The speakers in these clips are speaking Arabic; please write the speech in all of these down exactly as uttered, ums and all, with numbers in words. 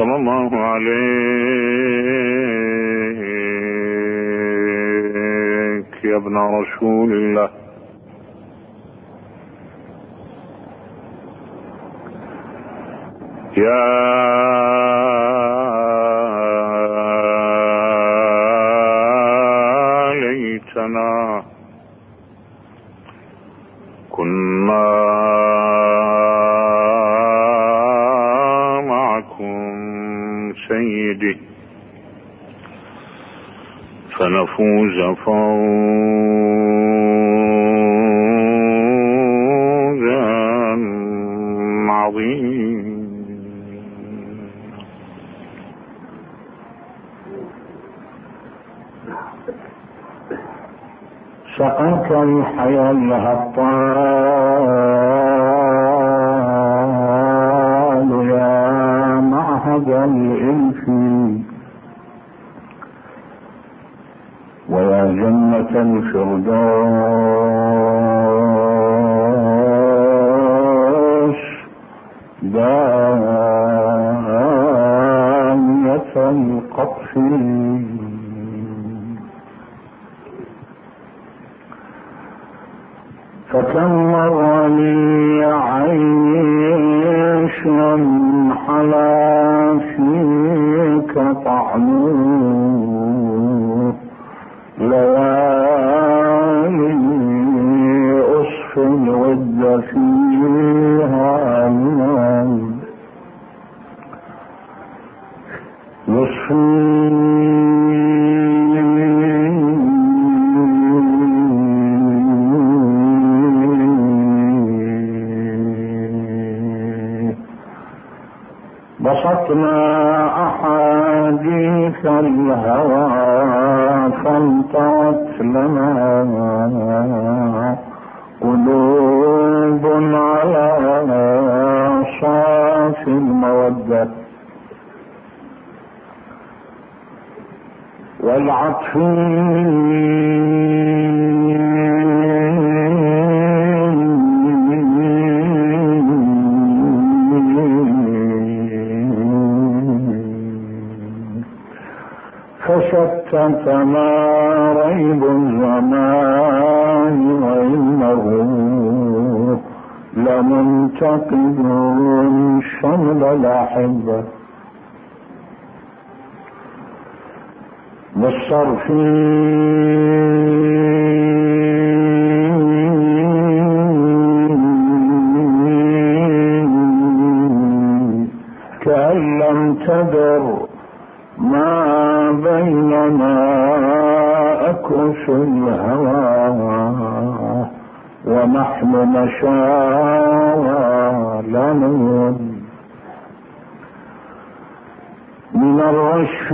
صلى الله عليك يا ابن رسول الله. يا ليتنا كنا معكم سيدي فنفوز فوزا عظيما. سقاك الحياة الهطال يا معهد الإلف ويا جنة الفردوس دانية القطف. فكم مر لي عيش حلا فيك طعمه ليالي أصف الود فيها أيام بسطنا أحاديث الهوى فانطوت لنا قلوب على صاف المودة والعطف فشتت ما ريب الزمان وإنه لمنتقد شمل الأحبة بالصرف كأن لم تدر ما بيننا أكرس الهوى ونحن نشاوى لا نود من الرشف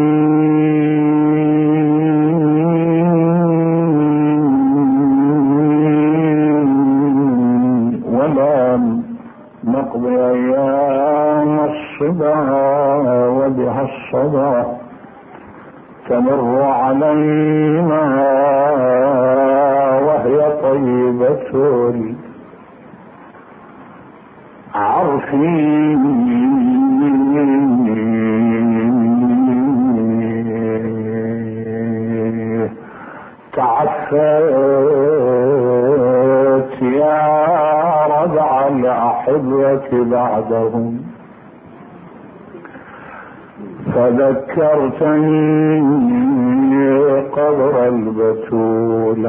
ولا نقضي أيام الصبا وبها الصبا تمر علينا وهي طيبة عرفي تعفت يا ربع الأحبة بعدهم فذكرتني قبر البتول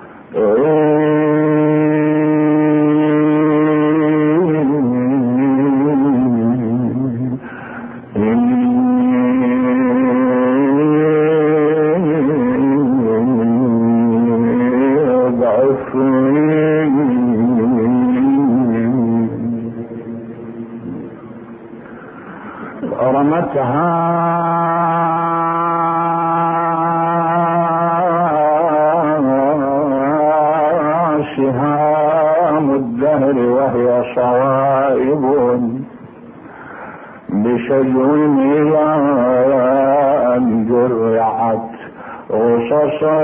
رمتها سهام الدهر وهي صوائب بشجو إلى أن جرعت رصصا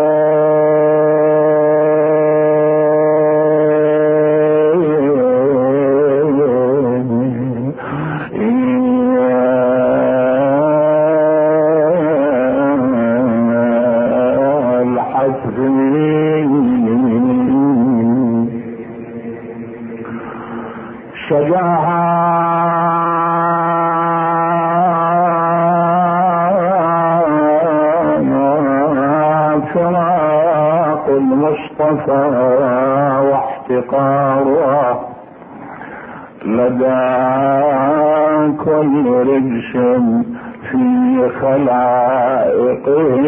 فراق المصطفى واحتقاره لدى كل رجس في خلائقه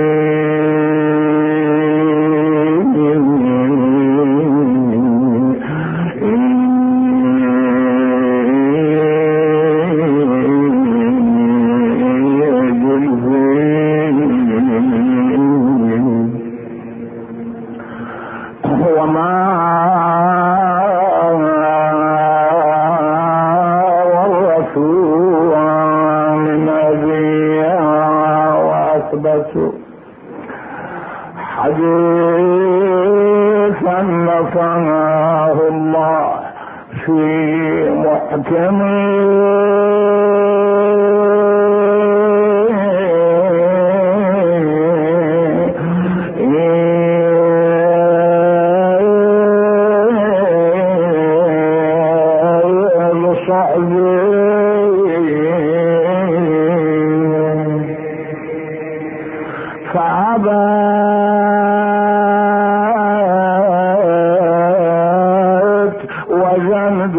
حديثا نفاه الله في محكم وجند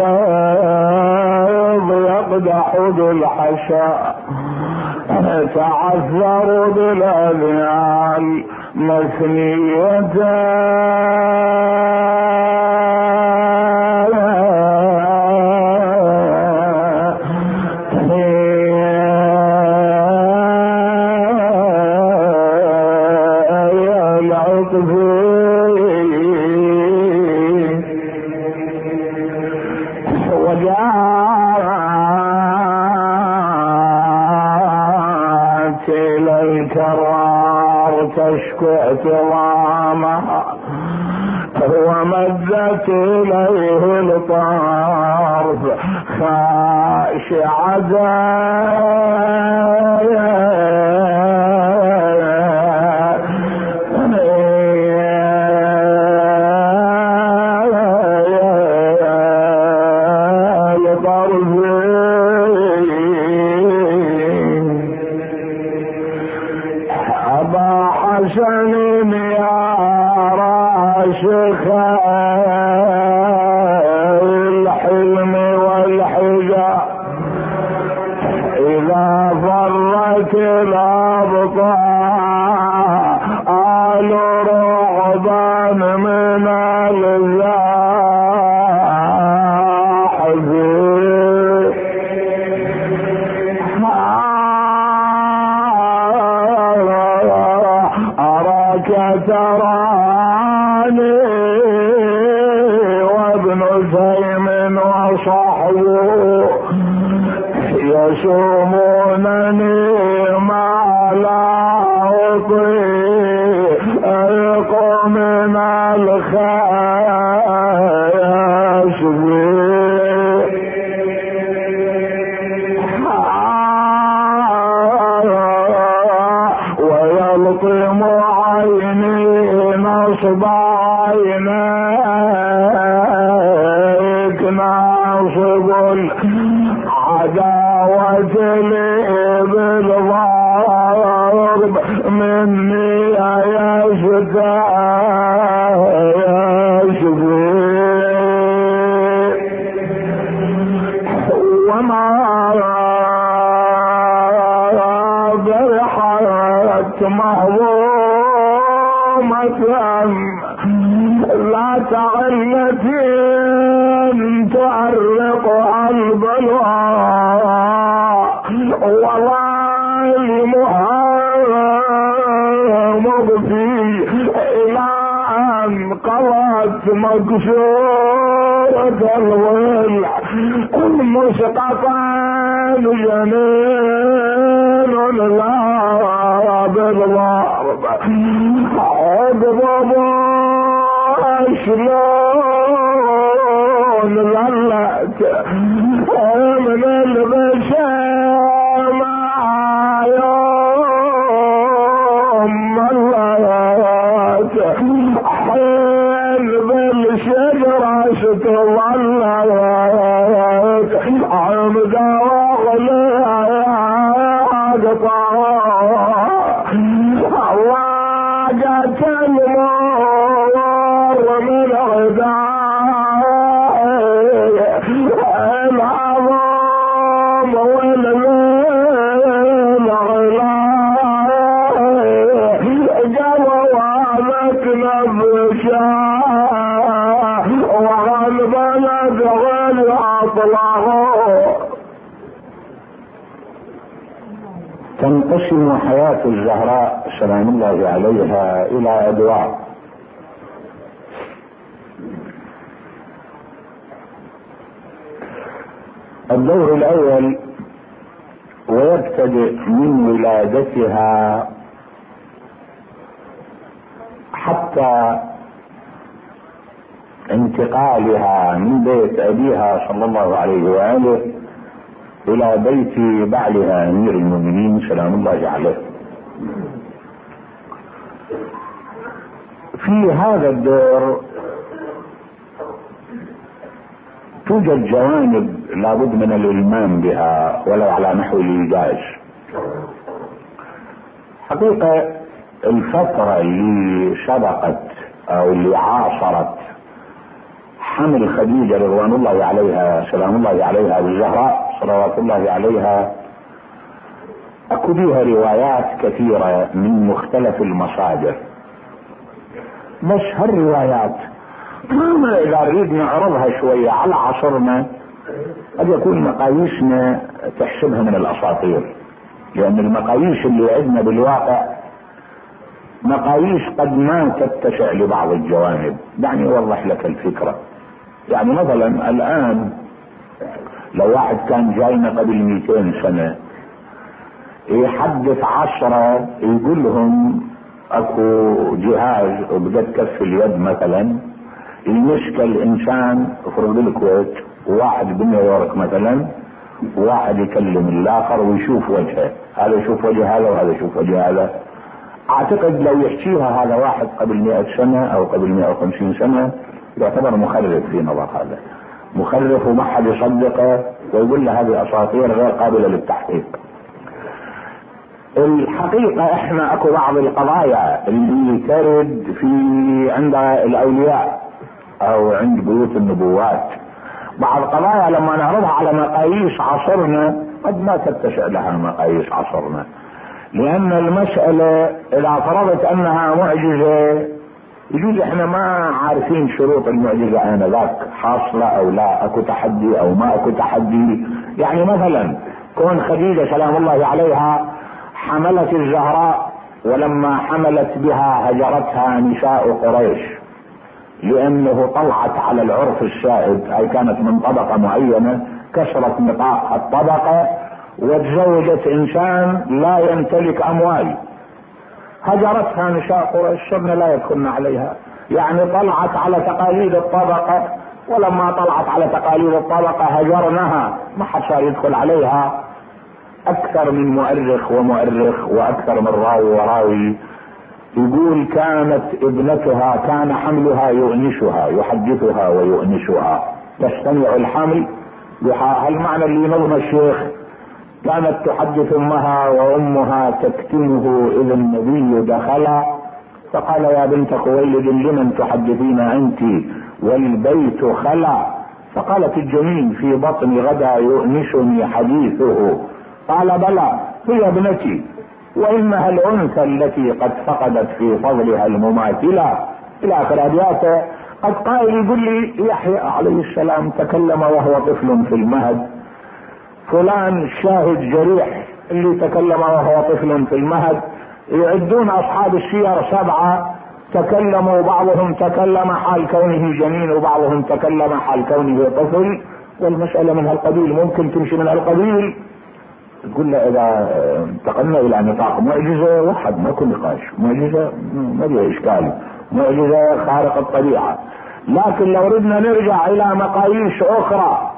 الغيظ يقدح بالحشاء تعذر بالأذيال مثنية تشكو اعتظامها ومدت إليه الطرف خاشعة حسن يا راشخ الحلم والحجة إذا فرت الأبطال رعبان من الزاحف تراني وابن سيم وصحبه يسومونني ما لا أطيق من الخياس ويلطم نصب عينيك ناصب العداوة لي بالضرب مني يشفي وما برحت محظوظ لا تعلتي تعرق البلوى ولا مغفي إلى أن قضت مكسورة الضلع مسقطا جنين لا بالضرب اضرب شلون ظلت من البسامة يوم ملت حين بالشجرة ستظلت عمدا وغلها قطع الله تنقسم حياة الزهراء سلام الله عليها إلى أدوار. الدور الأول ويبتدئ من ولادتها حتى انتقالها من بيت أبيها صلى الله عليه وآله إلى بيت بعلها أمير المؤمنين سلام الله عليه. في هذا الدور توجد جوانب لابد من الإلمام بها ولو على نحو الإيجاز. حقيقة الفترة اللي سبقت أو اللي عاصرت حمل خديجة رضوان الله عليها سلام الله عليها بالزهراء صلوات الله عليها اكو بها روايات كثيرة من مختلف المصادر، بس هالروايات اذا نريد نعرضها شوية على عصرنا قد يكون مقاييسنا تحسبها من الاساطير، لان المقاييس اللي عندنا بالواقع مقاييس قد ما تتسع لبعض الجوانب. دعني اوضح لك الفكرة. يعني مثلا الان لو واحد كان جاينا قبل مئتين سنة يحدث عشرة يقول لهم اكو جهاز وبقت كف اليد مثلا يمسك الانسان افرض بالكويت وواحد بنيويورك مثلا وواحد يكلم الاخر ويشوف وجهه، هذا يشوف وجه هذا وهذا يشوف وجه هذا. اعتقد لو يحكيها هذا واحد قبل مئة سنة او قبل مئة وخمسين سنة يعتبر مخرف في نظر هذا، مخرف وما حد يصدقه ويقول له هذه اساطير غير قابلة للتحقيق. الحقيقة احنا اكو بعض القضايا اللي ترد في عند الاولياء او عند بيوت النبوات، بعض القضايا لما نعرضها على مقاييس عصرنا قد ما تتسع لها مقاييس عصرنا، لان المسألة اذا فرضت انها معجزة يجوز احنا ما عارفين شروط المعجزة انذاك حاصلة او لا، اكو تحدي او ما اكو تحدي. يعني مثلا كون خديجة سلام الله عليها حملت الزهراء ولما حملت بها هجرتها نساء قريش لانه طلعت على العرف السائد، اي كانت من طبقة معينة كسرت نطاق الطبقة وتزوجت انسان لا يمتلك اموال، هجرتها نساء قريش صرنا لا يدخلن عليها. يعني طلعت على تقاليد الطبقة، ولما طلعت على تقاليد الطبقة هجرنها، ما حد صار يدخل عليها. اكثر من مؤرخ ومؤرخ واكثر من راوي وراوي يقول كانت ابنتها كان حملها يؤنشها، يحدثها ويؤنشها، تستمع الحمل. هل معنى اللي نظم الشيخ كانت تحدث امها وامها تكتمه اذا النبي دخل، فقال يا بنت خويلد لمن تحدثين انت والبيت خلا؟ فقالت الجنين في بطني غدا يؤنشني حديثه، قال بلى هي ابنتي وانها الانثى التي قد فقدت في فضلها المماثله الى اخر ابياته. قد قائل يقول لي يحيى عليه السلام تكلم وهو طفل في المهد، فلان شاهد جريح اللي تكلم وهو طفل في المهد. يعدون اصحاب السير سبعة تكلموا، بعضهم تكلم حال كونه جنين وبعضهم تكلم حال كونه طفل، والمسألة من هالقبيل ممكن تمشي من هالقبيل. تقول له اذا انتقلنا الى نطاق معجزة واحد ما كل نقاش، معجزة ما فيها اشكال، معجزة خارق الطبيعة. لكن لو ردنا نرجع الى مقاييس اخرى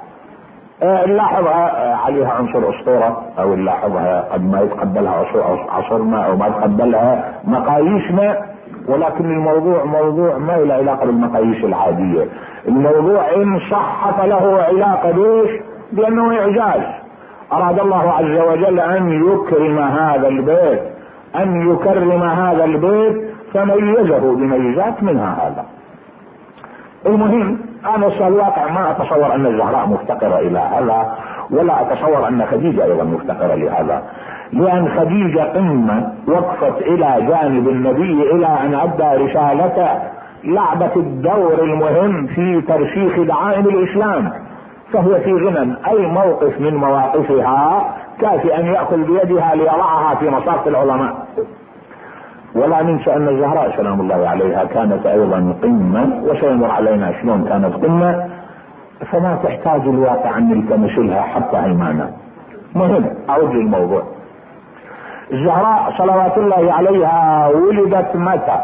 نلاحظها عليها عنصر اسطورة او نلاحظها قد ما يتقبلها عصرنا او ما يتقبلها مقاييسنا، ولكن الموضوع موضوع ما له علاقة بالمقاييس العادية. الموضوع ان صح فله علاقة بيش بانه اعجاز. اراد الله عز وجل ان يكرم هذا البيت، ان يكرم هذا البيت فميزه بميزات منها هذا. المهم انا الواقع ما اتصور ان الزهراء مفتقرة الى هذا، ولا اتصور ان خديجة ايضا مفتقرة لهذا، لان خديجة قمة وقفت الى جانب النبي الى ان ادى رسالته، لعبت الدور المهم في ترسيخ دعائم الاسلام، فهي في غنى اي موقف من مواقفها كافي ان يأخذ بيدها ليضعها في مصاف العلماء. ولا ننسى ان الزهراء سلام الله عليها كانت ايضا قمة، وسيمر علينا شلون كانت قمة، فما تحتاج الواقع ان نلتمس لها حتى ايمانا. مهم اعود للموضوع. الزهراء صلوات الله عليها ولدت متى؟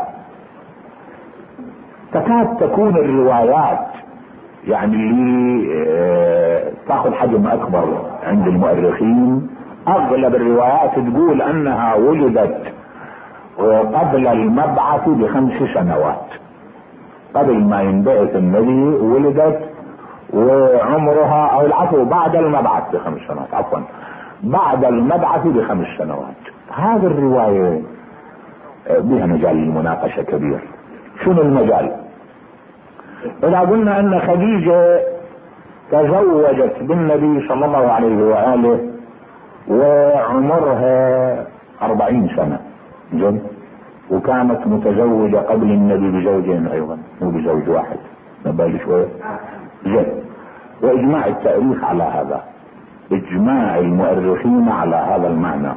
تكاد تكون الروايات يعني اللي اه تاخذ حجم اكبر عند المؤرخين، اغلب الروايات تقول انها ولدت قبل المبعث بخمس سنوات، قبل ما ينبعث النبي ولدت، وعمرها او العفو بعد المبعث بخمس سنوات، عفوا بعد المبعث بخمس سنوات. هذه الرواية بها مجال للمناقشة كبير. شنو المجال؟ اذا قلنا ان خديجة تزوجت بالنبي صلى الله عليه وآله وعمرها أربعين سنة جد، وكانت متزوجة قبل النبي بزوجين ايضا، مو بزوج واحد، نبالي شوية جد، واجماع التاريخ على هذا، اجماع المؤرخين على هذا المعنى.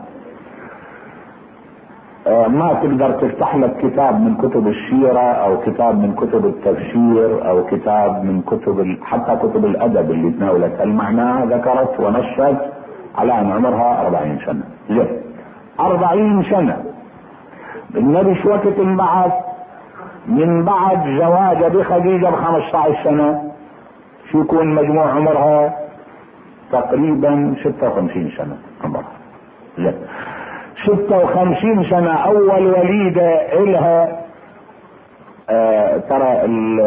آه ما تقدر تفتح لك كتاب من كتب السيرة او كتاب من كتب التفسير او كتاب من كتب ال... حتى كتب الادب اللي تناولت المعنى ذكرت ونصت على ان عمرها أربعين سنة. جد أربعين سنة. النبي شو وقت انبعث؟ من بعد زواجه بخديجة بخمسة عشر سنة، شو يكون مجموع عمرها؟ تقريبا ستة وخمسين سنة عمرها. لا ستة وخمسين سنة. اول وليدة الها آه ترى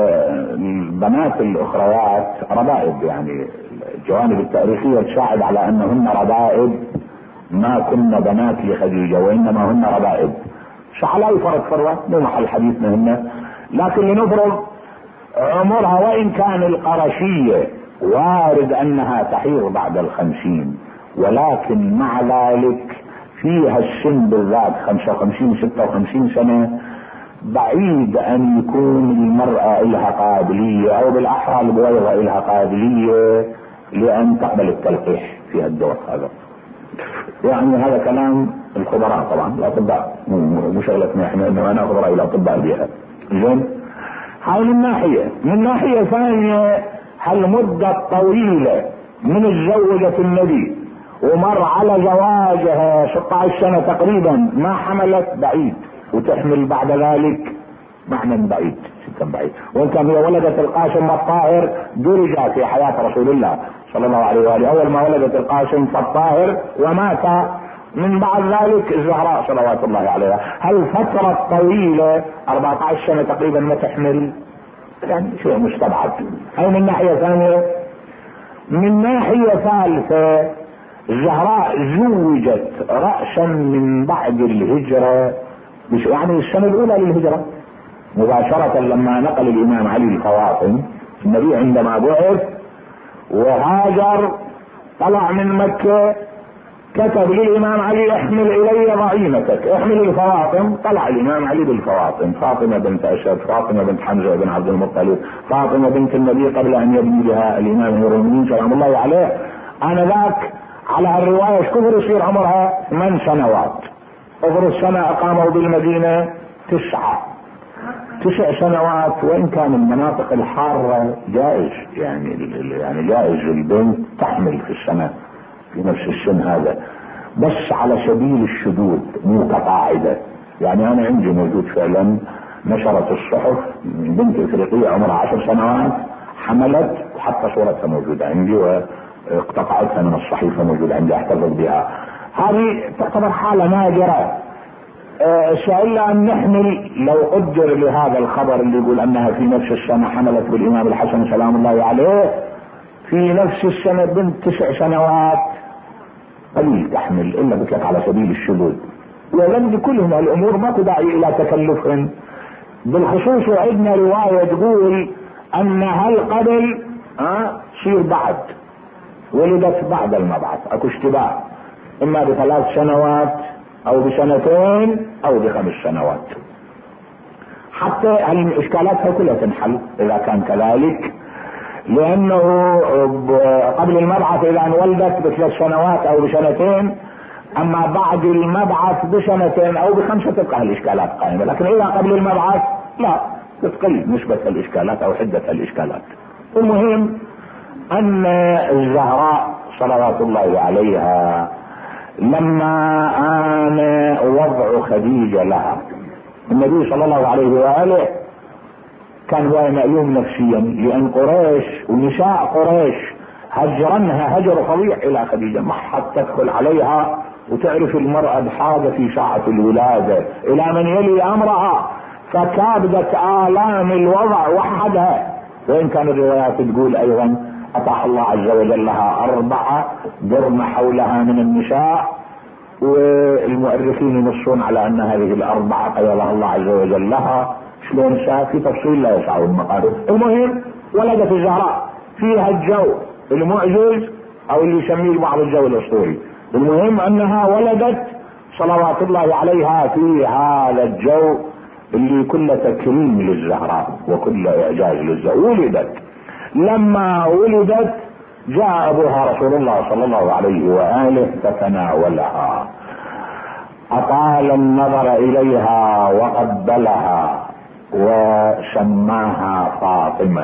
البنات الاخريات ربائب، يعني الجوانب التاريخية تساعد على انهن ربائب، ما كن بنات لخديجة وانما هن ربائب. على اي فرق فروة مو محل حديثنا هنا، لكن لنفرض عمرها وان كان القرشية وارد انها تحيض بعد الخمسين، ولكن مع ذلك فيها السن بالذات خمسة وخمسين ستة وخمسين سنة، بعيد ان يكون المرأة لها قابلية او بالاحرى البويضة لها قابلية لان تقبل التلقيح في الدور هذا. يعني هذا كلام الخبراء طبعا، الاطباء مو شغلتنا احنا، انما انا خبراء الاطباء بها. زين، هاي من ناحية. من ناحية ثانية، هالمدة الطويلة من الزوجة النبي ومر على زواجها ستة عشر سنة تقريبا ما حملت، بعيد، وتحمل بعد ذلك معنى بعيد جدا بعيد. وان كان هي ولدت القاسم الطاهر درج في حياة رسول الله صلى الله عليه وآله، اول ما ولدت القاسم الطاهر ومات من بعد ذلك الزهراء صلوات الله عليها. هالفترة الطويلة أربعة عشر سنة تقريبا ما تحمل، يعني شيء مستبعد. هاي من ناحية ثانية. من ناحية ثالثة، الزهراء زوجت رأسا من بعد الهجرة، يعني السنة الأولى للهجرة مباشرة، لما نقل الإمام علي الخواطم النبي عندما بعث وهاجر طلع من مكة، كتب للإمام علي احمل إلي ضعينتك، احمل الفواطم. طلع الإمام علي بالفواطم، فاطمة بنت أسد، فاطمة بنت حمزة بن عبد المطلب، فاطمة بنت النبي قبل أن يبني بها الإمام المؤمنين سلام الله عليه. أنا ذاك على الرواية كبر يصير عمرها ثمان سنوات. أفر السنة أقاموا بالمدينة تسعة تسع سنوات. وإن كان المناطق الحارة جائز، يعني يعني جائز البنت تحمل في السنة في نفس السن هذا، بس على سبيل الشذوذ مو كقاعدة. يعني انا عندي موجود فعلا نشرت الصحف بنت افريقية عمرها عشر سنوات حملت، وحتى صورتها موجودة عندي واقتطعتها من الصحيفة موجودة عندي احتفظ بها. هذه تعتبر حالة نادرة. أه سألنا ان نحمل، لو قدر لهذا الخبر اللي يقول انها في نفس السنة حملت بالامام الحسن سلام الله عليه، في نفس السنة بنت تسع سنوات قليل تحمل الا بكت على سبيل الشذوذ. ولم كلهم الامور ما تدعي الى تكلفهم. بالخصوص وعندنا رواية تقول ان هل قبل ها صير بعد، ولدت بعد المبعث، اكو اشتباه، اما بثلاث سنوات او بسنتين او بخمس سنوات، حتى اشكالاتها كلها تنحل اذا كان كذلك، لانه قبل المبعث اذا انولدت بثلاث سنوات او بسنتين، اما بعد المبعث بسنتين او بخمسه تبقى الاشكالات قائمه، لكن اذا قبل المبعث لا، تقل نسبه الاشكالات او حده الاشكالات. المهم ان الزهراء صلوات الله عليها لما آن وضع خديجة لها، النبي صلى الله عليه وآله كان هو مألوم نفسيا، لأن قريش ونساء قريش هجرنها هجر فظيع إلى خديجة، ما حد تدخل عليها، وتعرف المرأة بحاجة في ساعة الولادة إلى من يلي أمرها، فكابدت آلام الوضع وحدها. وإن كان الروايات تقول أيضا أطاع الله عز وجل لها أربعة درن حولها من النساء، والمؤرخين ينصون على أن هذه الأربعة قيضها الله عز وجل لها، شلون شاء في تفصيل لا يسعه المقام. المهم ولدت الزهراء فيها الجو المعجز أو اللي يسميه البعض الجو الأسطوري، المهم أنها ولدت صلوات الله عليها في هذا الجو اللي كله تكريم للزهراء وكل إعجاز للزهراء. ولدت، لما ولدت جاء ابوها رسول الله صلى الله عليه واله فتناولها، اطال النظر اليها وقبلها وسماها فاطمه.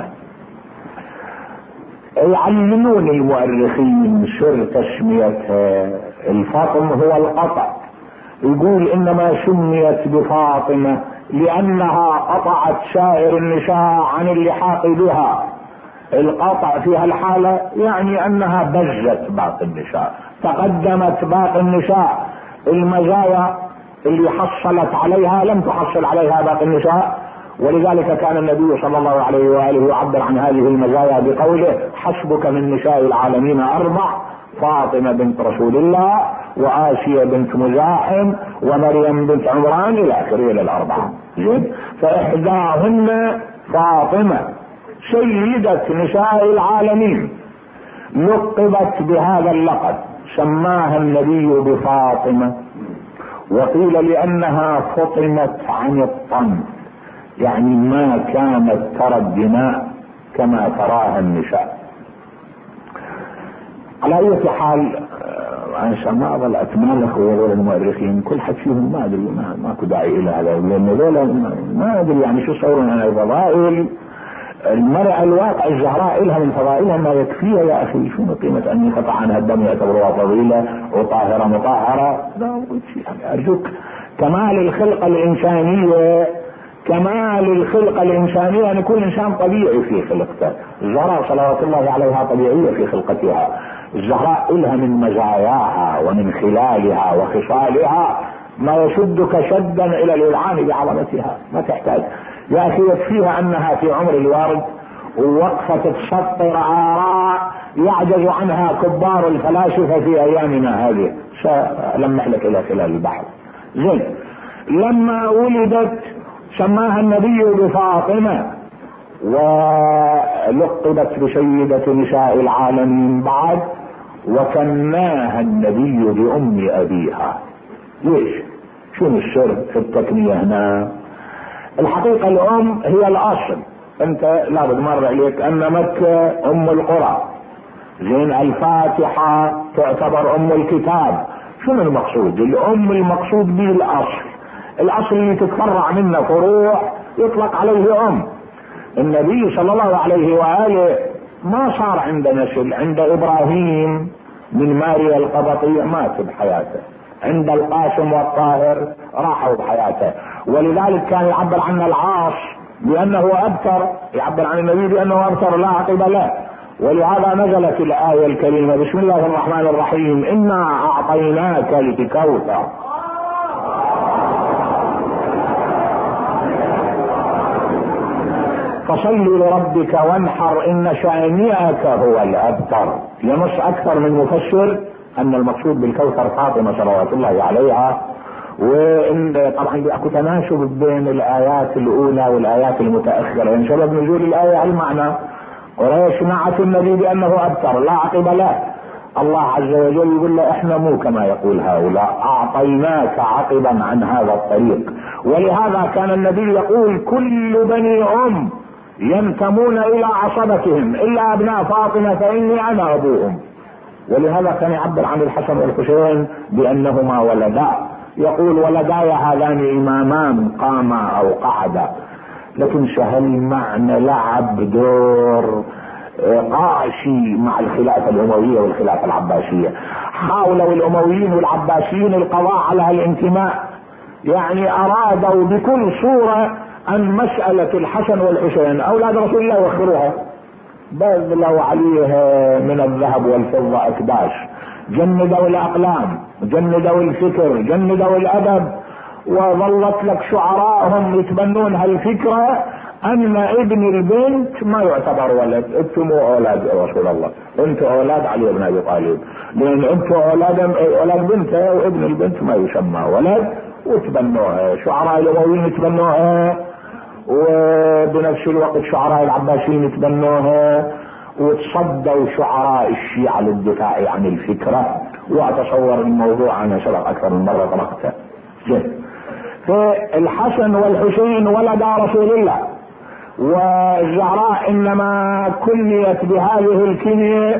يعلمون المؤرخين سر تسميتها، الفاطم هو القطع، يقول انما سميت بفاطمه لانها قطعت سائر النساء عن اللحاق بها. القطع في هالحالة يعني انها بجت باقي النساء، تقدمت باقي النساء، المزايا اللي حصلت عليها لم تحصل عليها باقي النساء، ولذلك كان النبي صلى الله عليه وآله يعبر عن هذه المزايا بقوله حسبك من نساء العالمين أربع، فاطمة بنت رسول الله، وآسيا بنت مزاحم، ومريم بنت عمران إلى آخره إلى الأربعة. فإحداهن فاطمة سيدة نساء العالمين، لقبت بهذا اللقب، سماها النبي بفاطمة، وقيل لأنها فطمت عن الطن، يعني ما كانت ترى الدماء كما تراها النساء. على أي حال عشان ما اظل اتمالك وهذول المؤرخين كل حد فيهم ما ادري، ما ماكو داعي الى هذا، لان هذول ما ادري يعني شو يصورون عن الفضائل. المرأة الواقع الزهراء لها من فضائلها ما يكفيها يا اخي، شنو قيمة ان يقطع عنها الدم يعتبرها فضيلة وطاهرة مطهرة؟ لا يعني ارجوك، كمال الخلقة الانسانية، كمال الخلقة الانسانية ان يكون انسان طبيعي في خلقته. الزهراء صلوات الله عليها طبيعية في خلقتها، الزهراء لها من مزاياها ومن خلالها وخصالها ما يشدك شدا الى الالعان بعظمتها، ما تحتاج يا اخي، يكفيها انها في عمر الوارد ووقفة تسطر آراء يعجز عنها كبار الفلاسفة في ايامنا هذه، سألمح لك الى خلال البحر. زين، لما ولدت سماها النبي بفاطمة، ولقبت بسيدة نساء العالمين بعد، وكناها النبي بأم أبيها. ليش؟ شنو السر في التكنية هنا؟ الحقيقة الأم هي الأصل، أنت لابد مر عليك أن مكة أم القرى، زين الفاتحة تعتبر أم الكتاب. شنو المقصود؟ الأم المقصود به الأصل، الأصل اللي تتفرع منه فروع يطلق عليه أم. النبي صلى الله عليه وآله ما صار عنده نسل، عند إبراهيم من ماريا القبطية مات بحياته، عند القاسم والطاهر راحوا بحياته، ولذلك كان يعبر عنه العاص بأنه أبتر، يعبر عن النبي بأنه أبتر لا عقب له، ولهذا نزلت الآية الكريمة بسم الله الرحمن الرحيم إنا أعطيناك الكوثر. فصل لربك وانحر ان شانئك هو الابتر. ينص اكثر من مفسر ان المقصود بالكوثر فاطمه صلوات الله عليها، وان طبعا اكو تناسب بين الايات الاولى والايات المتاخره، يعني سبب نزول الايه المعنى قريش نعت النبي بانه ابتر لا عقب له، الله عز وجل يقول له احنا مو كما يقول هؤلاء، اعطيناك عقبا عن هذا الطريق. ولهذا كان النبي يقول كل بني ام ينتمون الى عصبتهم الا ابناء فاطمة فاني انا ابوهم. ولهذا كان يعبر عن الحسن والحسين بانهما ولدا، يقول ولداي هذان امامان قاما او قعدا. لكن هل معنى لعب دور قاسي مع الخلافة الاموية والخلافة العباسية. حاولوا الامويين والعباسيين القضاء على الانتماء، يعني ارادوا بكل صورة ان مسألة الحسن والحسين اولاد رسول الله يوخروها، بذلوا عليها من الذهب والفضة اكداش، جندوا الاقلام، جندوا الفكر، جندوا الادب، وظلت لك شعراءهم يتبنون هالفكرة ان ابن البنت ما يعتبر ولد، انتم اولاد رسول الله، انتم اولاد علي بن ابي طالب، لان انتم اولاد اولاد بنته وابن البنت ما يسمى ولد، وتبنوها شعراء الامويين يتبنوها، وبنفس الوقت شعراء العباسيين يتبنوها، وتصدوا شعراء الشيعة للدفاع عن الفكرة. واتصور الموضوع انا سبق اكثر من مرة طرقته. فالحسن والحسين ولدا رسول الله، والزهراء انما كنيت بهذه الكنية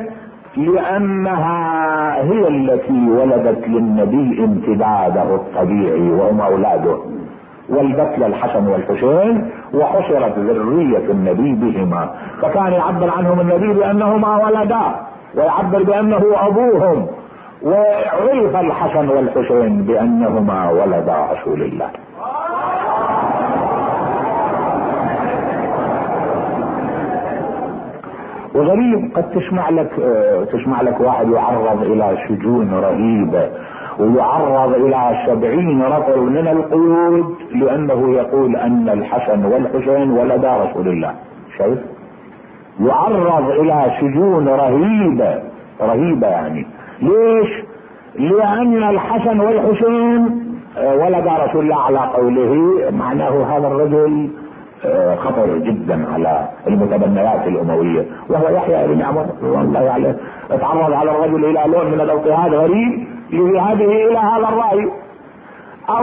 لانها هي التي ولدت للنبي امتداده الطبيعي وهم اولاده، ولدت للحسن والحسين وحصرت ذرية النبي بهما، فكان يعبر عنهم النبي بانهما ولدا ويعبر بانه ابوهم، وعرف الحسن والحسين بانهما ولدا رسول الله. وغريب قد تسمع لك تسمع لك واحد يعرض الى سجون رهيبة ويعرض الى سبعين رطل من القيود لانه يقول ان الحسن والحسين ولدا رسول الله. شايف؟ يعرض الى سجون رهيبة رهيبة يعني ليش؟ لان الحسن والحسين ولد رسول الله على قوله، معناه هذا الرجل خطر جدا على المتبنيات الاموية. وهو يحيى بن عمر والله عليه اتعرض على الرجل الى لون من الاضطهاد غريب لذهابه الى هذا الرأي. او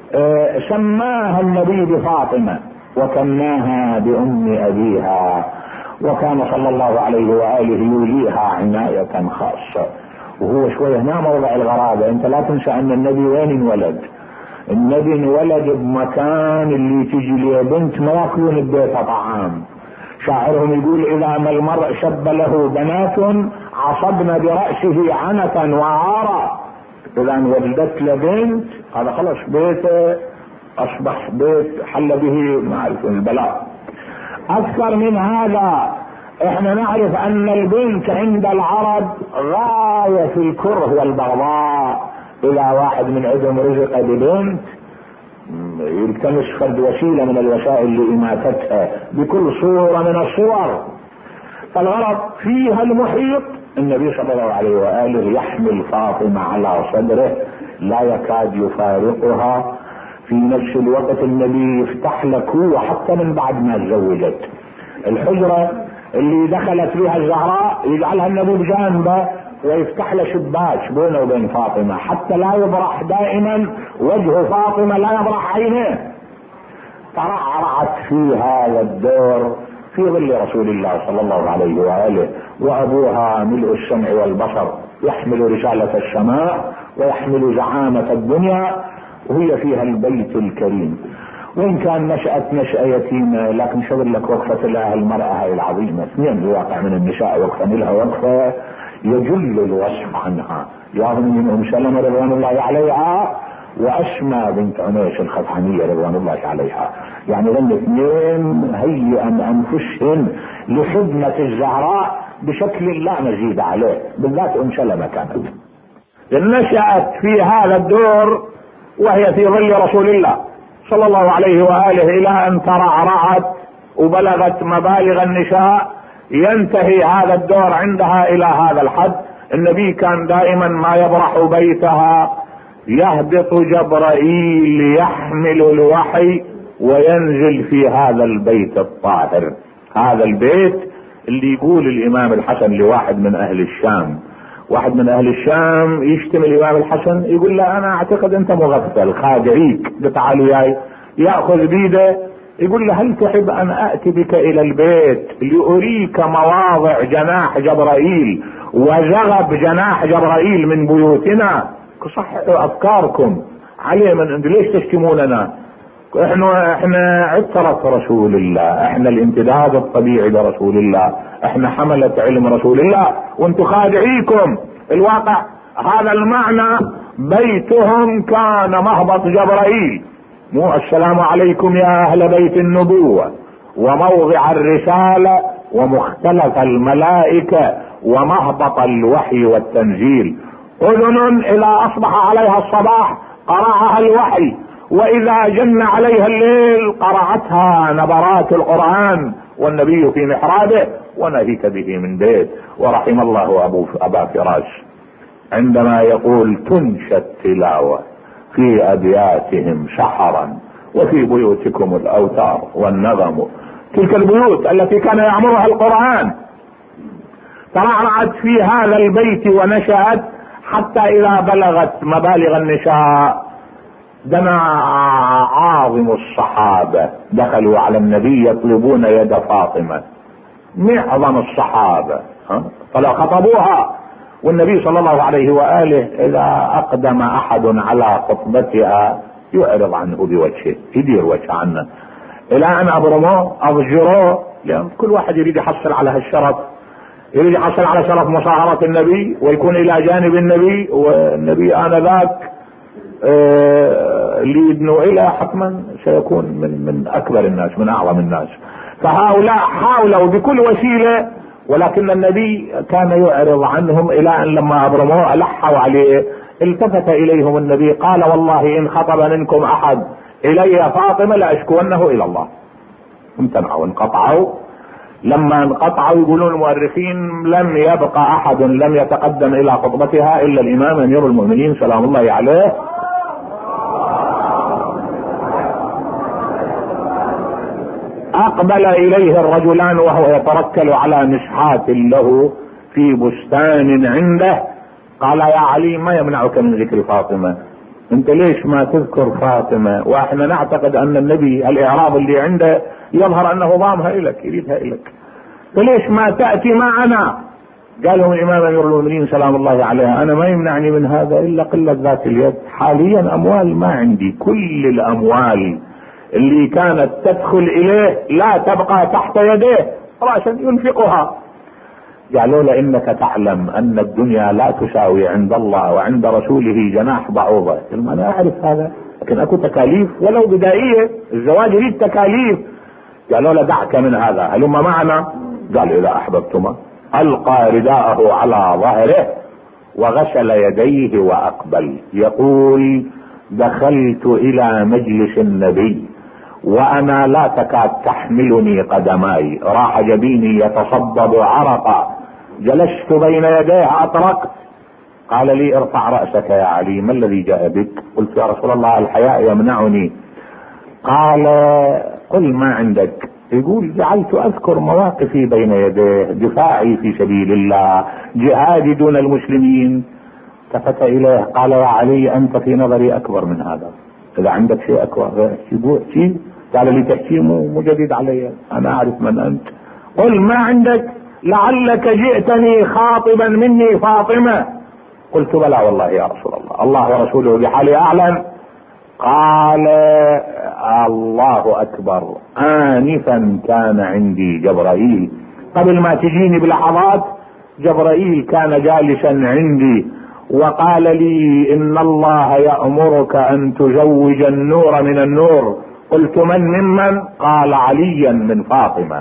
سماها النبي بفاطمة وكناها بام ابيها، وكان صلى الله عليه واله يوليها عناية خاصة. وهو شوية هنا موضع الغرابة، انت لا تنسى ان النبي وين انولد؟ النبي انولد بمكان اللي تجي ليه بنت ما ياكلون ببيتها طعام. شاعرهم يقول اذا ما المرء شب له بنات عصبن برأسه عنة وعارا، اذا ولدت له بنت هذا خلص بيته اصبح بيت حل به معرفة البلاء. اكثر من هذا احنا نعرف ان البنت عند العرب غاية في الكره والبغضاء. اذا واحد من عندهم رزق ببنت يلتمس فرد وسيلة من الوسائل لإماتتها بكل صورة من الصور. فالغرض فيها المحيط النبي صلى الله عليه وآله يحمل فاطمة على صدره لا يكاد يفارقها. في نفس الوقت النبي يفتح لك هو حتى من بعد ما تزوجت الحجرة اللي دخلت فيها الزهراء يجعلها النبي بجانبه ويفتح له شباك بينه وبين فاطمة حتى لا يبرح دائما وجه فاطمة، لا يبرح عينيه. ترعرعت في هذا الدور في ظل رسول الله صلى الله عليه وآله، وأبوها ملء السمع والبصر يحمل رسالة السماء ويحمل زعامة الدنيا، وهي فيها البيت الكريم. وإن كان نشأت نشأة يتيمة لكن شغل لك وقفة لها المرأة هاي العظيمة. اثنين بواقع من النساء وقفة لها وقفة يجل الوصف عنها، ياهم من ام سلمة رضوان الله عليها واسماء بنت عميس الخطحانية رضوان الله عليها، يعني ذن اثنين هيئا انفسهن لخدمة الزهراء بشكل لا مزيد عليه، بالذات ام سلمة كانت نشأت في هذا الدور وهي في ظل رسول الله صلى الله عليه وآله الى ان ترعرعت وبلغت مبالغ النساء. ينتهي هذا الدور عندها الى هذا الحد. النبي كان دائما ما يبرح بيتها يهبط جبرائيل يحمل الوحي وينزل في هذا البيت الطاهر. هذا البيت اللي يقول الامام الحسن لواحد من اهل الشام واحد من اهل الشام يشتم الامام الحسن، يقول له انا اعتقد انت مغفل خادعيك، تعال وياي، ياخذ بيده يقول له هل تحب ان اتي بك الى البيت لاريك مواضع جناح جبرائيل وزغب جناح جبرائيل من بيوتنا؟ صححوا افكاركم عليه من عند، ليش تشتموننا؟ احنا احنا عترة رسول الله، احنا الامتداد الطبيعي لرسول الله، احنا حملة علم رسول الله، وانتم خادعيكم. الواقع هذا المعنى، بيتهم كان مهبط جبرائيل، مو السلام عليكم يا اهل بيت النبوة وموضع الرسالة ومختلف الملائكة ومهبط الوحي والتنزيل. اذن اذا اصبح عليها الصباح قرعها الوحي، واذا جن عليها الليل قرعتها نبرات القرآن، والنبي في محرابه ونهيك به من بيت. ورحم الله ابو ابا فراش عندما يقول تنشى التلاوة في ابياتهم سحرا وفي بيوتكم الاوتار والنغم. تلك البيوت التي كان يعمرها القرآن ترعرعت في هذا البيت ونشأت، حتى اذا بلغت مبالغ النساء دنا عاظم الصحابة دخلوا على النبي يطلبون يد فاطمة، معظم الصحابة فلا خطبوها، والنبي صلى الله عليه وآله اذا اقدم احد على خطبتها يعرض عنه بوجهه، يدير وجه عنه الى ان ابرموه اضجروه، لان كل واحد يريد يحصل على هالشرف، يريد يحصل على شرف مصاهرة النبي ويكون الى جانب النبي، والنبي انذاك اللي يدنو الى حتما سيكون من من اكبر الناس، من اعظم الناس. فهؤلاء حاولوا بكل وسيلة، ولكن النبي كان يعرض عنهم الى ان لما ابرموه الحوا عليه التفت اليهم النبي قال والله ان خطب منكم احد الي فاطمة لاشكونه الى الله. امتنعوا انقطعوا. لما انقطعوا يقولون المؤرخين لم يبقى احد لم يتقدم الى خطبتها الا الامام امير المؤمنين سلام الله عليه. اقبل اليه الرجلان وهو يتركل على مسحات له في بستان عنده، قال يا علي ما يمنعك من ذكر فاطمة؟ انت ليش ما تذكر فاطمة؟ واحنا نعتقد ان النبي الاعراض اللي عنده يظهر انه ضامها اليك، يريدها اليك، فليش ما تأتي معنا؟ قال لهم الامام امير المؤمنين سلام الله عليه انا ما يمنعني من هذا الا قلة ذات اليد، حاليا اموال ما عندي، كل الاموال اللي كانت تدخل اليه لا تبقى تحت يديه عشان ينفقها. قالوا له انك تعلم ان الدنيا لا تساوي عند الله وعند رسوله جناح بعوضة. قال انا اعرف هذا، لكن اكو تكاليف ولو بدائية، الزواج يريد تكاليف. قالوا له دعك من هذا هلم معنا. قال اذا احببتما. القى رداءه على ظهره وغسل يديه واقبل يقول دخلت الى مجلس النبي وانا لا تكاد تحملني قدماي، راح جبيني يتصبب عرقا، جلست بين يديه اطرقت. قال لي ارفع رأسك يا علي ما الذي جاء بك؟ قلت يا رسول الله الحياء يمنعني. قال قل ما عندك. يقول جعلت اذكر مواقفي بين يديه، دفاعي في سبيل الله، جهادي دون المسلمين. التفت اليه قال يا علي انت في نظري اكبر من هذا، اذا عندك شيء اكبر شيء قال لي تحكي مو جديد علي، انا اعرف من انت. قل ما عندك لعلك جئتني خاطبا مني فاطمة. قلت بلى والله يا رسول الله، الله ورسوله بحالي اعلم. قال الله اكبر، انفا كان عندي جبرائيل قبل ما تجيني بلحظات، جبرائيل كان جالسا عندي وقال لي ان الله يأمرك ان تزوج النور من النور. قلت من ممن؟ قال عليا من فاطمة.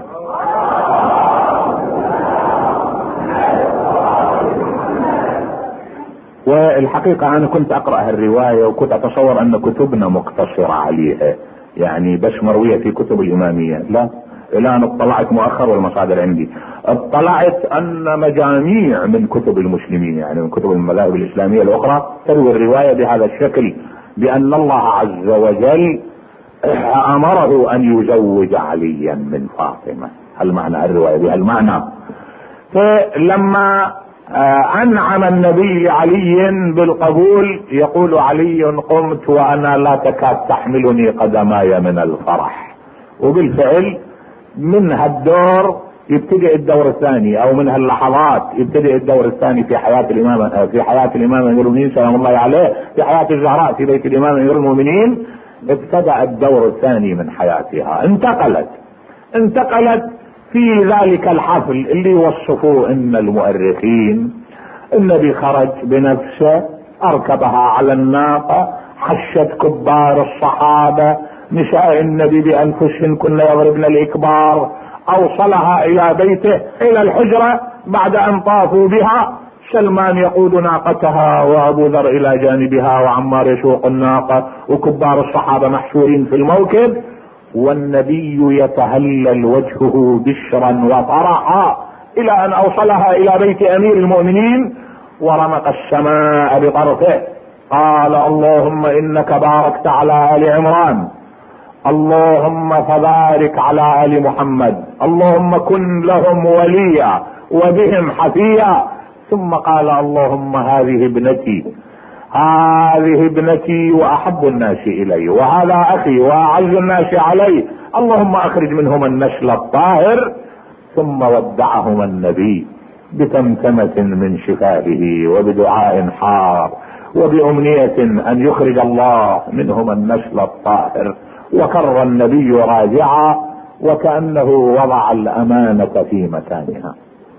والحقيقة انا كنت اقرأ الرواية وكنت اتصور ان كتبنا مقتصرة عليها، يعني بس مروية في كتب الامامية، لا الان اطلعت مؤخر والمصادر عندي، اطلعت ان مجاميع من كتب المسلمين يعني من كتب المذاهب الاسلامية الاخرى تروي الرواية بهذا الشكل، بان الله عز وجل امره ان يزوج عليا من فاطمة. هل معنى الرواية بهالمعنى؟ فلما انعم النبي علي بالقبول. يقول علي: قمت وانا لا تكاد تحملني قدماي من الفرح. وبالفعل من هالدور يبتدئ الدور الثاني، او من هاللحظات يبتدئ الدور الثاني في حياة الامام في حياة الامام امير المؤمنين سلام الله عليه، في حياة الزهراء في بيت الامام امير المؤمنين. ابتدأ الدور الثاني من حياتها، انتقلت انتقلت في ذلك الحفل اللي وصفوه ان المؤرخين. النبي خرج بنفسه، اركبها على الناقة، حشت كبار الصحابة، نساء النبي بانفسهن كن يضربن الاكبار، اوصلها الى بيته الى الحجرة بعد ان طافوا بها. سلمان يقود ناقتها وابو ذر الى جانبها وعمار يسوق الناقة وكبار الصحابة محشورين في الموكب، والنبي يتهلل وجهه بشرا وفرحا الى ان اوصلها الى بيت امير المؤمنين ورمق السماء بطرفه. قال: اللهم انك باركت على ال عمران، اللهم فبارك على ال محمد، اللهم كن لهم وليا وبهم حفيا. ثم قال: اللهم هذه ابنتي هذه ابنتي واحب الناس الي، وهذا اخي واعز الناس علي، اللهم اخرج منهما النسل الطاهر. ثم ودعهما النبي بتمتمة من شفائه وبدعاء حار وبأمنية ان يخرج الله منهما النسل الطاهر. وكر النبي راجعا وكأنه وضع الامانة في مكانها.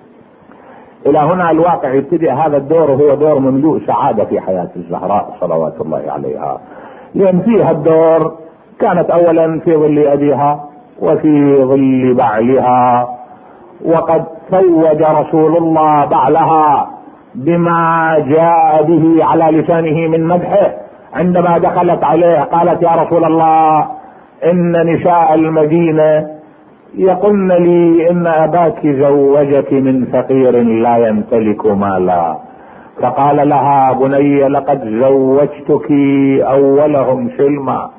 الى هنا الواقع يبتدئ هذا الدور، وهو دور مملوء سعادة في حياة الزهراء صلوات الله عليها، لان فيها الدور كانت اولا في ظل ابيها وفي ظل بعلها، وقد توج رسول الله بعلها بما جاء به على لسانه من مدحه. عندما دخلت عليه قالت: يا رسول الله، ان نساء المدينة يقولن لي ان اباك زوجك من فقير لا يمتلك مالا. فقال لها: بني، لقد زوجتك اولهم سلما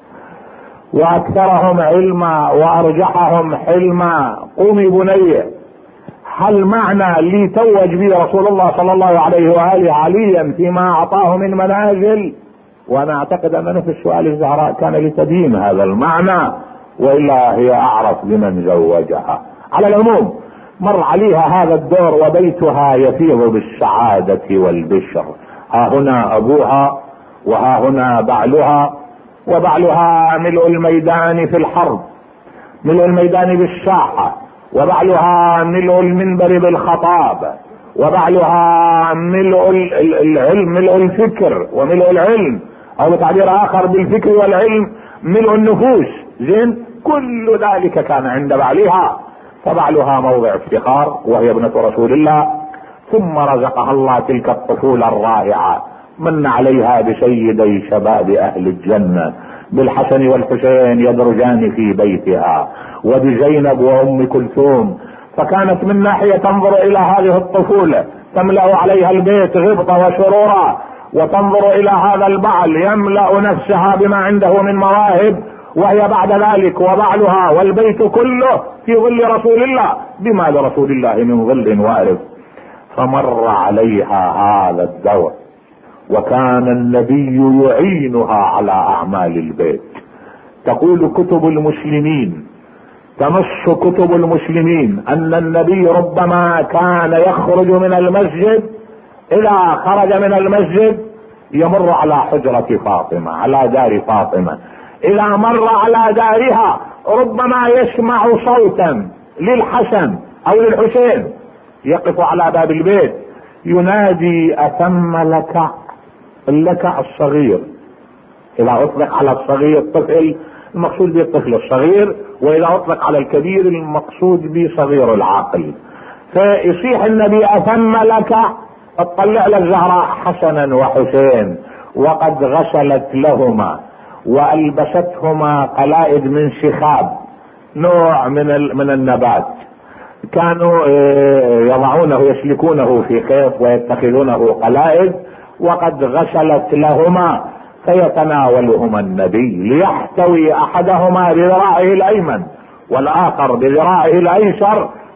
واكثرهم علما وارجحهم حلما. قومي بني. هل معنى لي توج بي رسول الله صلى الله عليه وآله عليا فيما اعطاه من منازل؟ وانا اعتقد ان نفس سؤال الزهراء كان لتدين هذا المعنى، والا هي اعرف بمن زوجها. على العموم مر عليها هذا الدور وبيتها يفيض بالسعادة والبشر. ها هنا ابوها، وها هنا بعلها، وبعلها ملء الميدان في الحرب، ملء الميدان بالساحة، وبعلها ملء المنبر بالخطاب، وبعلها ملء العلم، ملء الفكر وملء العلم، او بتعبير اخر بالفكر والعلم ملء النفوس. زين، كل ذلك كان عند بعلها، فبعلها موضع افتخار وهي ابنة رسول الله. ثم رزقها الله تلك الطفولة الرائعة، من عليها بسيدي شباب اهل الجنة، بالحسن والحسين يدرجان في بيتها، وبزينب وام كلثوم. فكانت من ناحية تنظر الى هذه الطفولة تملأ عليها البيت غبطة وسرورا، وتنظر الى هذا البعل يملأ نفسها بما عنده من مواهب، وهي بعد ذلك وبعلها والبيت كله في ظل رسول الله، بما لرسول الله من ظل وارف. فمر عليها هذا الدور، وكان النبي يعينها على اعمال البيت. تقول كتب المسلمين، تنص كتب المسلمين ان النبي ربما كان يخرج من المسجد، اذا خرج من المسجد يمر على حجرة فاطمة، على دار فاطمة. اذا مر على دارها ربما يسمع صوتا للحسن او للحسين يقف على باب البيت ينادي: اتم لك لك الصغير. اذا اطلق على الصغير طفل المقصود به الطفل الصغير، واذا اطلق على الكبير المقصود به صغير العقل. فيصيح النبي: اتم لك. اطلع للزهراء حسنا وحسين، وقد غسلت لهما والبستهما قلائد من شخاب، نوع من من النبات، كانوا يضعونه يسلكونه في خيط ويتخذونه قلائد، وقد غسلت لهما. فيتناولهما النبي ليحتوي احدهما بذراعه الايمن والاخر بذراعه الايسر،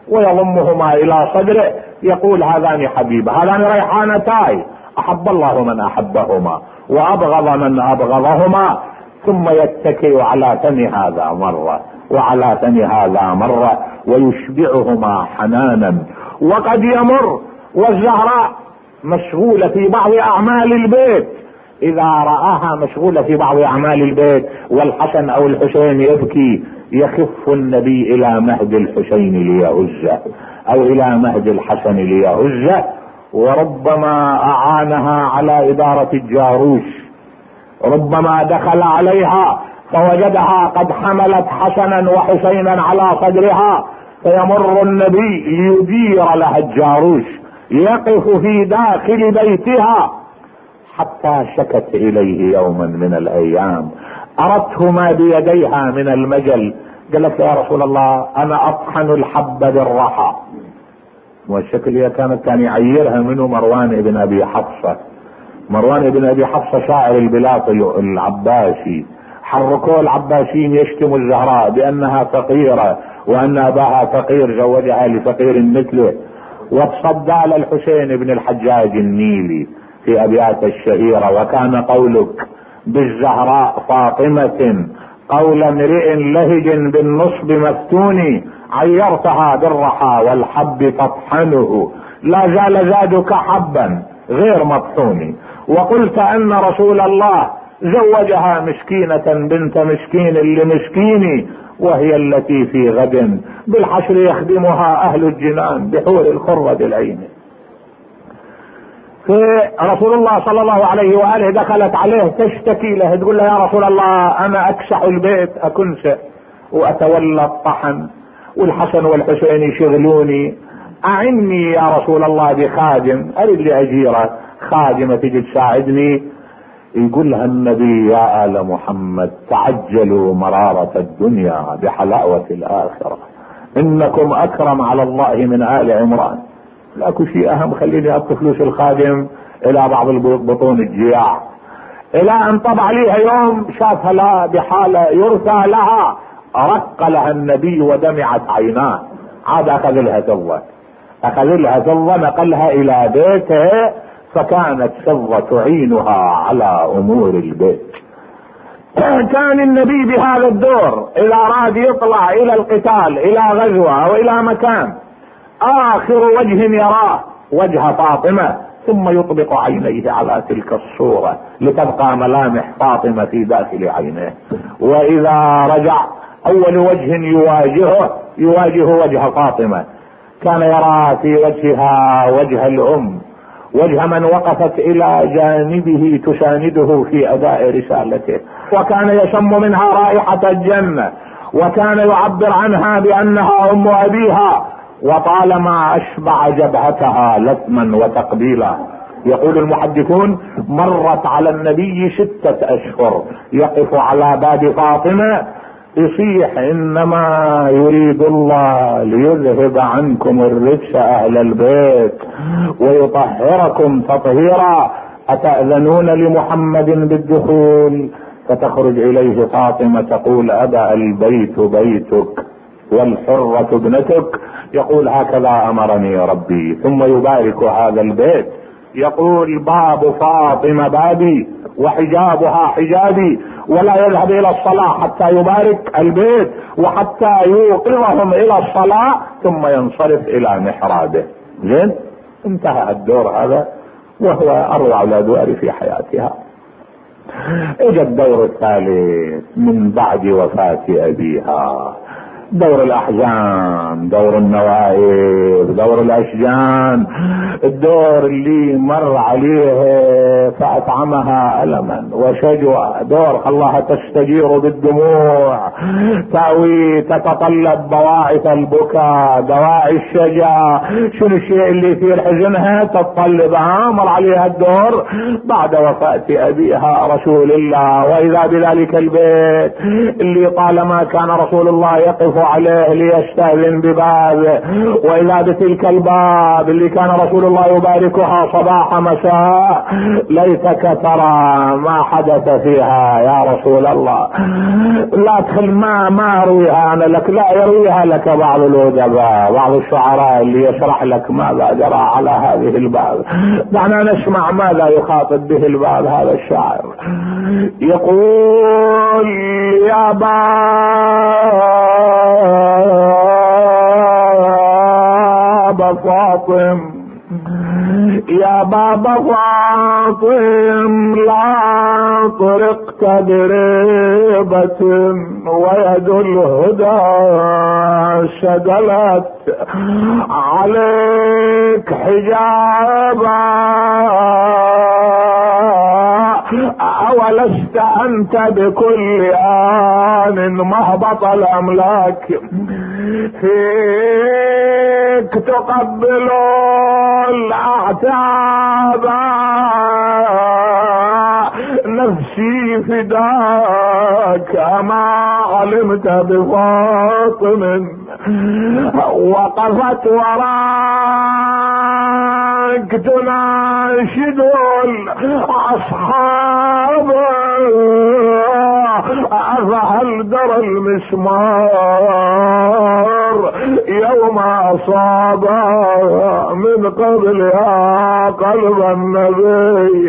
ويضمهما الى صدره يقول هذان حبيب هذان ريحانتاي احب الله من احبهما وابغض من ابغضهما، ثم يتكئ على فم هذا مرة وعلى فم هذا مرة ويشبعهما حنانا. وقد يمر والزهراء مشغولة في بعض اعمال البيت، اذا رآها مشغولة في بعض اعمال البيت والحسن او الحسين يبكي يخف النبي الى مهد الحسين ليهزه او الى مهد الحسن ليهزه، وربما اعانها على ادارة الجاروش، ربما دخل عليها فوجدها قد حملت حسنا وحسينا على صدرها، فيمر النبي ليدير لها الجاروش يقف في داخل بيتها، حتى شكت اليه يوما من الايام اردتهما بيديها من المجل، قالت يا رسول الله انا اطحن الحب بالرحى. والشكل كانت كان يعيرها منه مروان بن ابي حفصة. مروان بن ابي حفصة شاعر البلاط العباسي، حركوه العباسيين يشتموا الزهراء بانها فقيرة وان اباها فقير زوجها لفقير مثله، وتصدى للحسين بن الحجاج النيلي في ابيات الشهيرة وكان قولك بالزهراء فاطمة قول امرئ لهج بالنصب مفتون، عيرتها بالرحى والحب تطحنه لا زال زادك حبا غير مطحون، وقلت ان رسول الله زوجها مسكينة بنت مسكين لمسكين وهي التي في غد بالحشر يخدمها اهل الجنان بحور الخرة العين. رسول الله صلى الله عليه وآله دخلت عليه تشتكي له تقول له يا رسول الله انا اكسح البيت اكنسه واتولى الطحن والحسن والحسين يشغلوني، اعني يا رسول الله بخادم اريد لي اجيره خادمة تجي تساعدني. يقول لها النبي يا آل محمد تعجلوا مرارة الدنيا بحلاوة الاخرة، انكم اكرم على الله من آل عمران. لاكو شيء اهم خليني اعطي فلوس الخادم الى بعض البطون الجياع، الى ان طبع ليها يوم شافها لا بحالة يرثى لها، رق لها النبي ودمعت عيناه، عاد اخذ لها فضة اخذ لها فضة نقلها الى بيته، فكانت فضة تعينها على امور البيت. كان النبي بهذا الدور اذا اراد يطلع الى القتال الى غزوة او الى مكان اخر وجه يراه وجه فاطمة، ثم يطبق عينيه على تلك الصورة لتبقى ملامح فاطمة في داخل عينيه، واذا رجع اول وجه يواجهه يواجه وجه فاطمة. كان يرى في وجهها وجه الام، وجه من وقفت الى جانبه تسانده في اداء رسالته، وكان يشم منها رائحة الجنة، وكان يعبر عنها بانها ام ابيها، وطالما اشبع جبهتها لثما وتقبيلا. يقول المحدثون مرت على النبي ستة اشهر يقف على باب فاطمة يصيح انما يريد الله ليذهب عنكم الرجس اهل البيت ويطهركم تطهيرا، اتأذنون لمحمد بالدخول؟ فتخرج اليه فاطمة تقول ابا البيت بيتك والحرة ابنتك، يقول هكذا امرني ربي، ثم يبارك هذا البيت، يقول باب فاطمة بابي وحجابها حجابي، ولا يذهب الى الصلاة حتى يبارك البيت وحتى يوقظهم الى الصلاة ثم ينصرف الى محرابه. زين انتهى الدور هذا وهو اروع الادوار في حياتها. اجى الدور الثالث من بعد وفاة ابيها، دور الاحزان، دور النوائب، دور الاشجان، الدور اللي مر عليه فاطعمها الما وشجوى، دور خلاها تستجير بالدموع، تاوي تتطلب بواعث البكاء، دواعي الشجا، شنو الشيء اللي يثير حزنها تتطلبها، مر عليها الدور بعد وفاة ابيها رسول الله. واذا بذلك البيت اللي طالما كان رسول الله يقف عليه ليستأذن ببابه، وإذا بتلك الباب اللي كان رسول الله يباركها صباح مساء ليتك ترى ما حدث فيها يا رسول الله. لا تخل ما ما ارويها انا لك، لا يرويها لك بعض الادباء بعض الشعراء اللي يشرح لك ماذا جرى على هذه الباب. دعنا نسمع ماذا يخاطب به الباب هذا الشاعر. يقول يا باب فاطم يا باب فاطم لا طرقت بريبة ويد الهدى شدلت عليك حجابا، أولست أنت بكل آن مهبط الأملاك، فيك تقبل الأعتاب نفسي فداك، أما علمت بفاطم وقفت وراك تناشد الأصحاب، أفهل درى المسمار يوم أصاب من قبلها قلب النبي،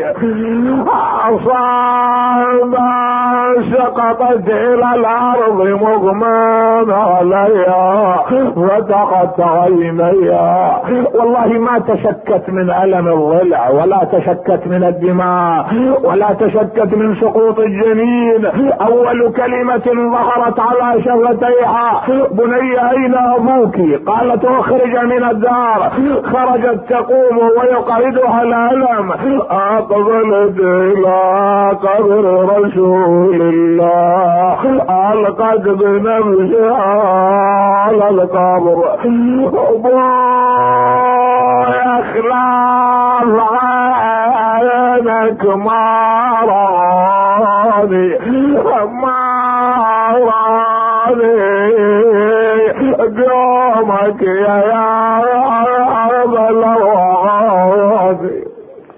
أصاب سقطت إلى الأرض مغمى عليها فتقت عينيها. والله ما تشكت من ألم الضلع ولا تشكت من الدماء ولا تشكت من سقوط الجنين. أول كلمة ظهرت على شفتيها بني أين أبوك؟ قالت اخرج من الدار. خرجت تقوم ويقعدها الألم، أقبلت إلى قبر رسول الله، ألقت بنفسها على القبر. يخلاف عينك ما راني ما راني قومك يا رب الوعادي،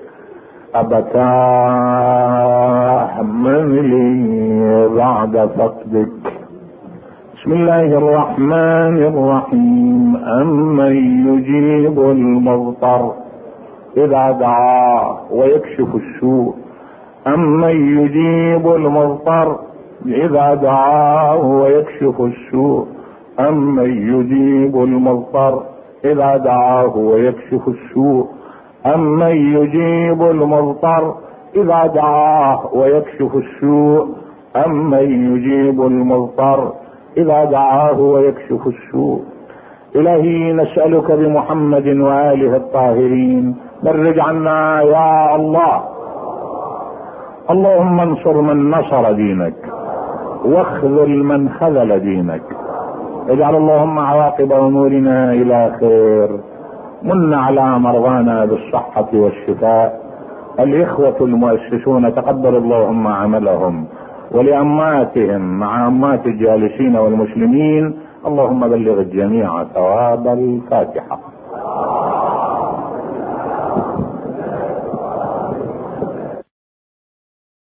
أبتاه من لي بعد فقدك. بسم الله الرحمن الرحيم. أمن يجيب المضطر إذا دعاه ويكشف السوء، أمن يجيب المضطر إذا دعاه ويكشف السوء، أمن يجيب المضطر إذا دعاه ويكشف السوء، أمن يجيب المضطر إذا دعاه ويكشف السوء، أمن يجيب المضطر إذا دعاه ويكشف السوء. إلهي نسألك بمحمد وآله الطاهرين فرج عنا يا الله. اللهم انصر من نصر دينك واخذل من خذل دينك. اجعل اللهم عواقب أمورنا إلى خير. من على مرضانا بالصحة والشفاء. الإخوة المؤسسون تقبل اللهم عملهم، ولأماتهم مع أمات الجالسين والمسلمين اللهم بلغ الجميع ثواب الفاتحة.